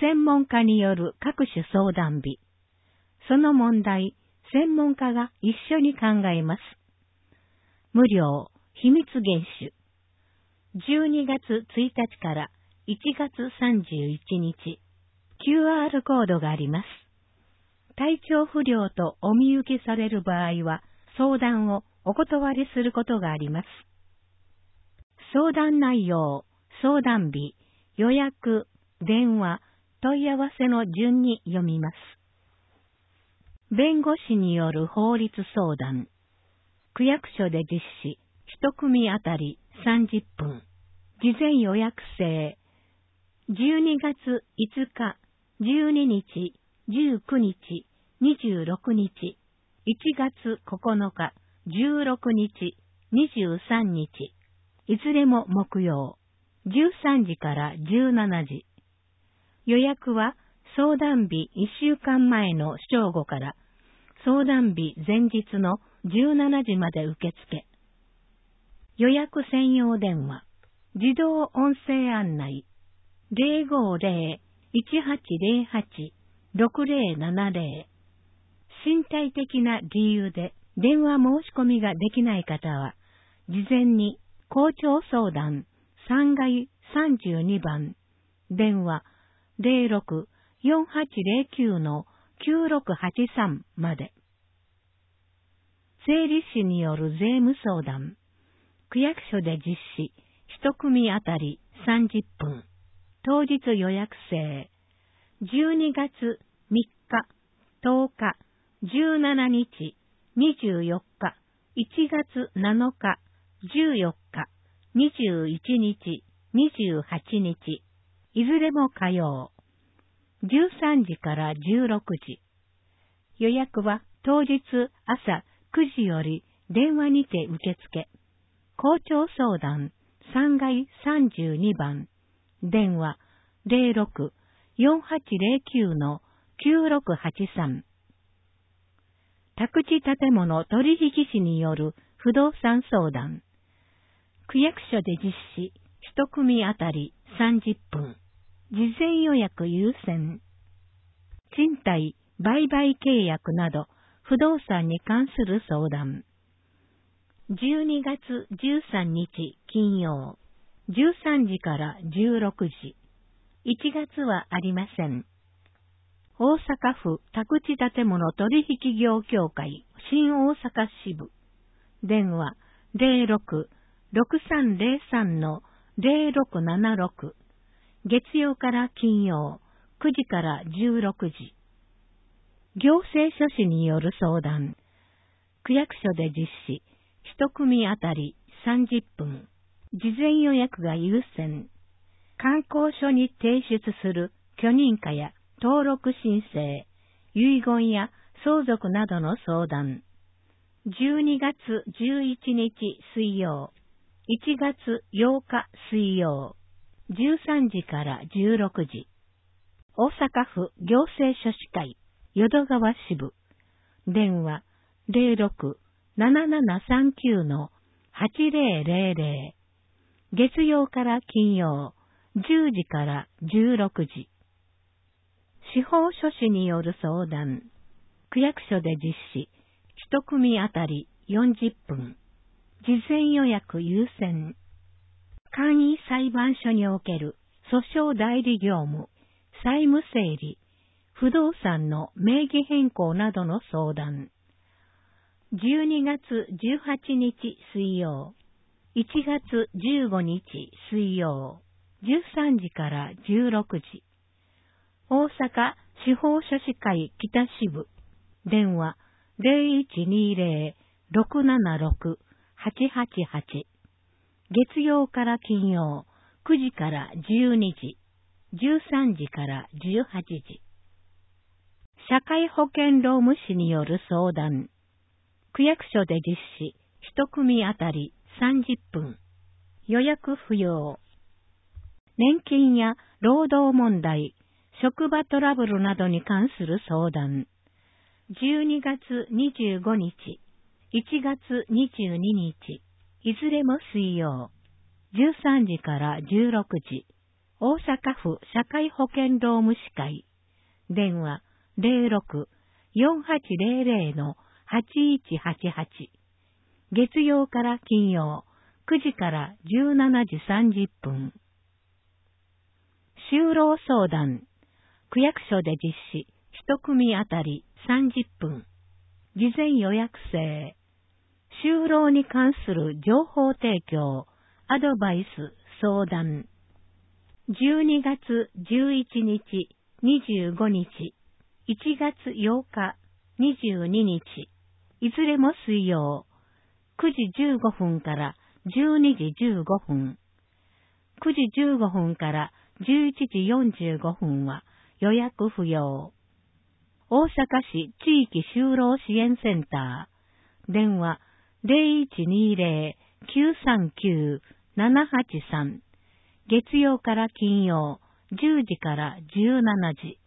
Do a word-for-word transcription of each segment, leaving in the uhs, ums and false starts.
専門家による各種相談日。その問題、専門家が一緒に考えます。無料、秘密厳守。じゅうにがつついたちからいちがつさんじゅういちにち、キューアール コードがあります。体調不良とお見受けされる場合は、相談をお断りすることがあります。相談内容、相談日、予約、電話、問い合わせの順に読みます。弁護士による法律相談。区役所で実施、一組あたりさんじゅっぷん。事前予約制。じゅうにがついつか、じゅうににち、じゅうくにち、にじゅうろくにち、いちがつここのか、じゅうろくにち、にじゅうさんにち、いずれも木曜、じゅうさんじからじゅうしちじ。予約は相談日いっしゅうかんまえの正午から相談日前日のじゅうしちじまで受付。予約専用電話、自動音声案内、ゼロごゼロ いちはちゼロはち ろくゼロななゼロ。身体的な理由で電話申し込みができない方は、事前に校長相談さんがいさんじゅうにばん、電話ゼロろく よんはちゼロきゅう きゅうろくはちさんまで。税理士による税務相談。区役所で実施、一組あたりさんじゅっぷん。当日予約制。じゅうにがつみっか、とおか、じゅうしちにち、にじゅうよっか、いちがつなのか、じゅうよっか、にじゅういちにち、にじゅうはちにち、いずれも火曜。じゅうさんじからじゅうろくじ。予約は当日朝くじより電話にて受付。校長相談さんがいさんじゅうにばん、電話ゼロろく よんはちゼロきゅう きゅうろくはちさん。宅地建物取引士による不動産相談。区役所で実施、一組あたりさんじゅっぷん。事前予約優先。賃貸、売買契約など、不動産に関する相談。じゅうにがつじゅうさんにち金曜、じゅうさんじからじゅうろくじ。いちがつはありません。大阪府宅地建物取引業協会新大阪支部。電話ゼロろく ろくさんゼロさん ゼロろくななろく。月曜から金曜、くじからじゅうろくじ。行政書士による相談。区役所で実施、一組あたりさんじゅっぷん。事前予約が優先。観光所に提出する許認可や登録申請、遺言や相続などの相談。じゅうにがつじゅういちにち水曜、いちがつようか水曜、じゅうさんじからじゅうろくじ。大阪府行政書士会淀川支部。電話ゼロろく ななななさんきゅう はちゼロゼロゼロ。月曜から金曜、じゅうじからじゅうろくじ。司法書士による相談。区役所で実施、一組あたりよんじゅっぷん。事前予約優先。簡易裁判所における訴訟代理業務、債務整理、不動産の名義変更などの相談。じゅうにがつじゅうはちにち水曜、いちがつじゅうごにち水曜、じゅうさんじからじゅうろくじ。大阪司法書士会北支部。電話ゼロいちにゼロ ろくななろく はちはちはち。月曜から金曜、くじからじゅうにじ、じゅうさんじからじゅうはちじ。社会保険労務士による相談。区役所で実施、一組あたりさんじゅっぷん。予約不要。年金や労働問題、職場トラブルなどに関する相談。じゅうにがつにじゅうごにち、いちがつにじゅうににち、いずれも水曜、じゅうさんじからじゅうろくじ。 大阪府社会保険労務士会、電話 ゼロろく よんはちゼロゼロ のはちいちはちはち、月曜から金曜くじからじゅうしちじさんじゅっぷん。就労相談、区役所で実施、一組あたりさんじゅっぷん。事前予約制。就労に関する情報提供、アドバイス、相談。じゅうにがつじゅういちにち、にじゅうごにち、いちがつようか、にじゅうににち、いずれも水曜、くじじゅうごふんからじゅうにじじゅうごふん、くじじゅうごふんからじゅういちじよんじゅうごふんは予約不要。大阪市地域就労支援センター、電話 ゼロいちにゼロ きゅうさんきゅう ななはちさん、月曜から金曜じゅうじからじゅうしちじ。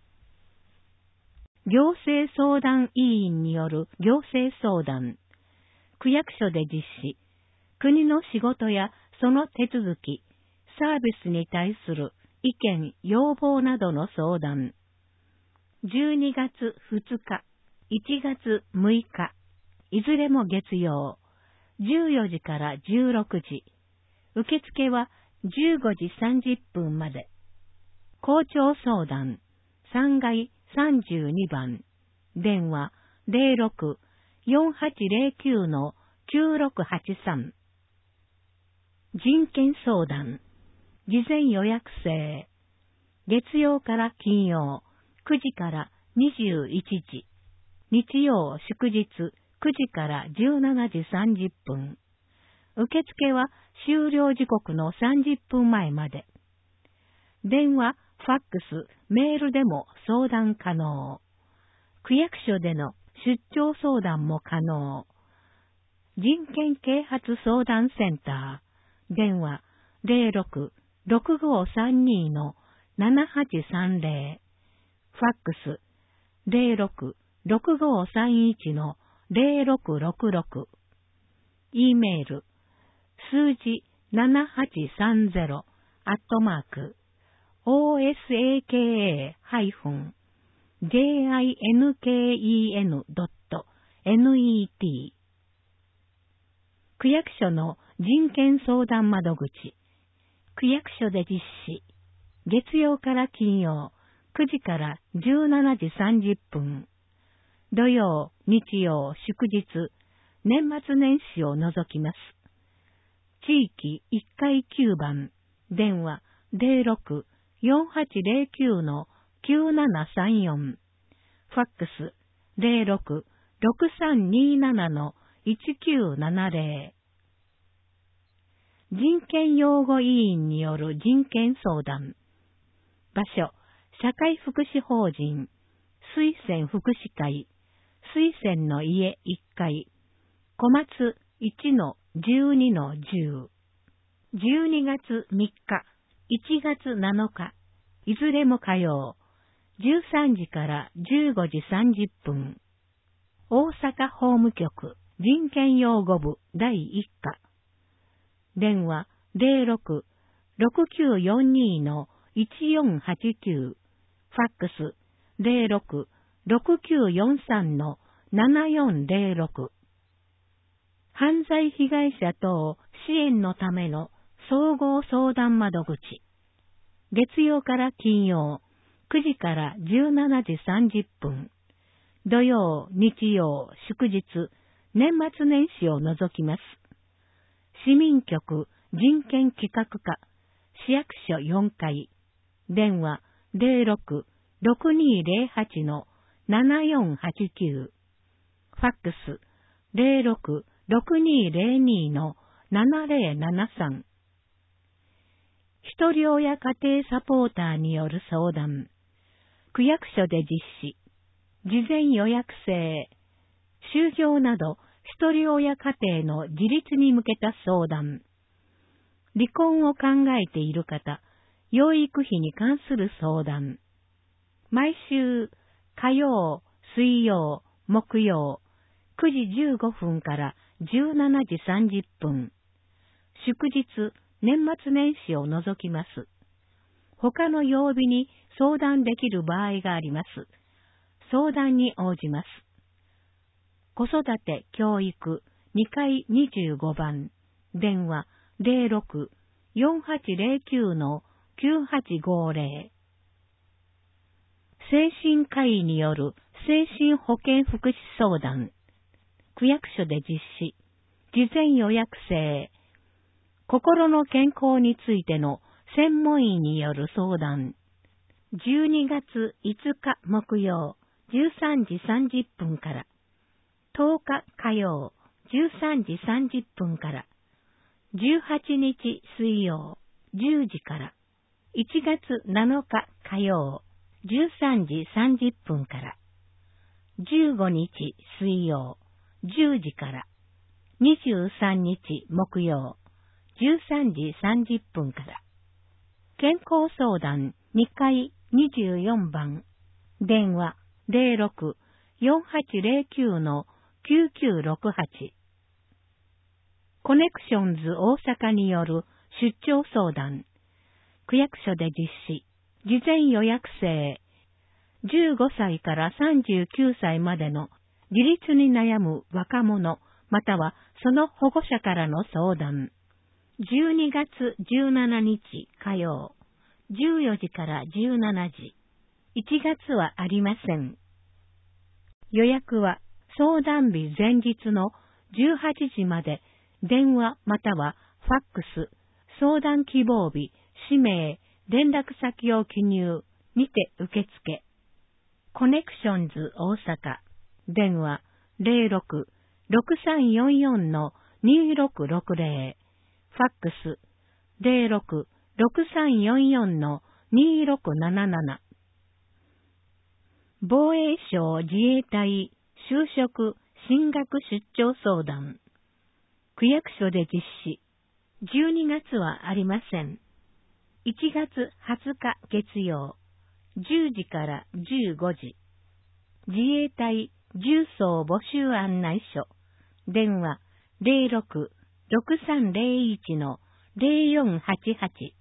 行政相談委員による行政相談、区役所で実施、国の仕事やその手続き、サービスに対する意見、要望などの相談。じゅうにがつふつか、いちがつむいか、いずれも月曜、じゅうよじからじゅうろくじ。受付はじゅうごじさんじゅっぷんまで。校長相談、さんがいさんじゅうにばん。電話 ゼロろく よんはちゼロきゅう のきゅうろくはちさん。人権相談、事前予約制。月曜から金曜、くじからにじゅういちじ。日曜祝日くじからじゅうしちじさんじゅっぷん。受付は終了時刻のさんじゅっぷんまえまで。電話、ファックス、メールでも相談可能。区役所での出張相談も可能。人権啓発相談センター、電話 ゼロろく ろくごさんに のななはちさんゼロ、ファックス ゼロろく ろくごさんいち のゼロろくろくろく、E メール、数字ななはちさんゼロ、アットマーク、オーエスエーケーエー ジェイアイエヌケーイーエヌ ドット ネット。区役所の人権相談窓口、区役所で実施、月曜から金曜、くじからじゅうしちじさんじゅっぷん、土曜、日曜、祝日、年末年始を除きます。地域いっかいきゅうばん、電話 ゼロろく よんはちゼロきゅう のきゅうななさんよん、ファックス ゼロろく ろくさんになな のいちきゅうななゼロ。人権擁護委員による人権相談。場所、社会福祉法人、水仙福祉会、水仙の家いっかい、小松 いちのじゅうにのじゅう。じゅうにがつみっか、いちがつなのか、いずれも火曜、じゅうさんじからじゅうごじさんじゅっぷん。大阪法務局人権擁護部だいいっか。電話 ゼロろく ろくきゅうよんに のいちよんはちきゅう、ファックス ゼロろく ろくきゅうよんさん のななよんゼロろく。犯罪被害者等支援のための総合相談窓口。月曜から金曜、くじからじゅうしちじさんじゅっぷん。土曜、日曜、祝日、年末年始を除きます。市民局人権企画課、市役所よんかい。電話 ゼロろく ろくにゼロはち のななよんはちきゅう。ファックス ゼロろく ろくにゼロに のななゼロななさん。ひとり親家庭サポーターによる相談。区役所で実施。事前予約制。就業などひとり親家庭の自立に向けた相談。離婚を考えている方、養育費に関する相談。毎週火曜、水曜、木曜、くじじゅうごふんからじゅうしちじさんじゅっぷん。祝日、年末年始を除きます。 他の曜日に相談できる場合があります。相談に応じます。子育て教育にかいにじゅうごばん、電話 ゼロろく よんはちゼロきゅう きゅうはちごゼロ。精神科医による精神保健福祉相談、区役所で実施、事前予約制、心の健康についての専門医による相談、じゅうにがついつか木曜じゅうさんじさんじゅっぷんから、とおか火曜じゅうさんじさんじゅっぷんから、じゅうはちにち水曜じゅうじから、いちがつなのか火曜じゅうさんじさんじゅっぷんから、じゅうごにち水曜じゅうじから、にじゅうさんにち木曜じゅうさんじさんじゅっぷんから、健康相談にかいにじゅうよんばん、電話 ゼロろく よんはちゼロきゅう きゅうきゅうろくはち。コネクションズ大阪による出張相談、区役所で実施、事前予約制、じゅうごさいからさんじゅうきゅうさいまでの自立に悩む若者、またはその保護者からの相談、じゅうにがつじゅうしちにち火曜、じゅうよじからじゅうしちじ、いちがつはありません。予約は相談日前日のじゅうはちじまで、電話またはファックス、相談希望日、氏名、連絡先を記入にて受付。コネクションズ大阪、電話 ゼロろく ろくさんよんよん にろくろくゼロ、ファックス ゼロろく ろくさんよんよん にろくなななな。防衛省自衛隊就職進学出張相談、区役所で実施、じゅうにがつはありません。いちがつはつか月曜、じゅうじからじゅうごじ、自衛隊重曹募集案内所、電話 ゼロろく ろくさんゼロいち ゼロよんはちはち。